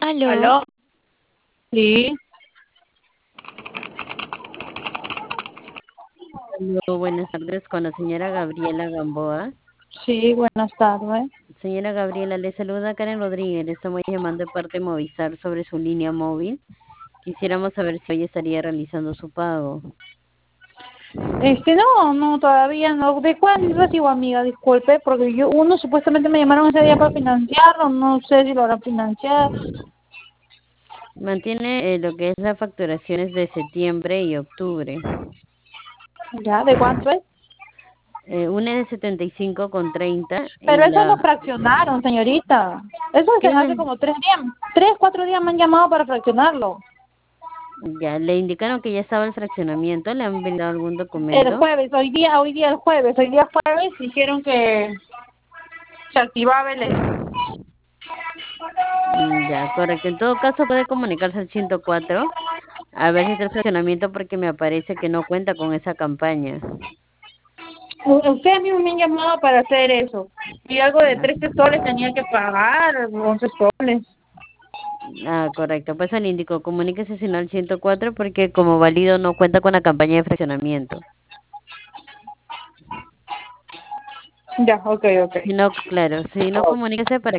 Aló, ¿Aló? Sí, aló, buenas tardes con la señora Gabriela Gamboa. sí, buenas tardes. Señora Gabriela, le saluda Karen Rodríguez. Le estamos llamando de parte de Movistar sobre su línea móvil. Quisiéramos saber si hoy estaría realizando su pago. No, todavía no. ¿De cuál recibo, amiga? Disculpe, porque uno supuestamente me llamaron ese día para financiarlo, no sé si lo harán financiar. Mantiene lo que es las facturaciones de septiembre y octubre. ¿Ya? ¿De cuánto es? Una es de 75,30 y Pero eso lo la... fraccionaron, señorita. Eso es ¿Qué hace me... como 3 días, 3, 4 días me han llamado para fraccionarlo. Ya, le indicaron que ya estaba el fraccionamiento, le han brindado algún El documento? jueves, hoy día jueves, dijeron que se activaba Ya, correcto. En todo caso, puede comunicarse al 104 a ver si está el fraccionamiento porque me aparece que no cuenta con esa campaña. Ustedes mismos me han llamado para hacer eso. Y algo de Ah, 13 soles tenía que pagar, 11 soles. correcto. Pues le indico, comuníquese si no al 104 porque como válido no cuenta con la campaña de fraccionamiento. Ya, ok, ok. Si no, claro, si no, comuníquese para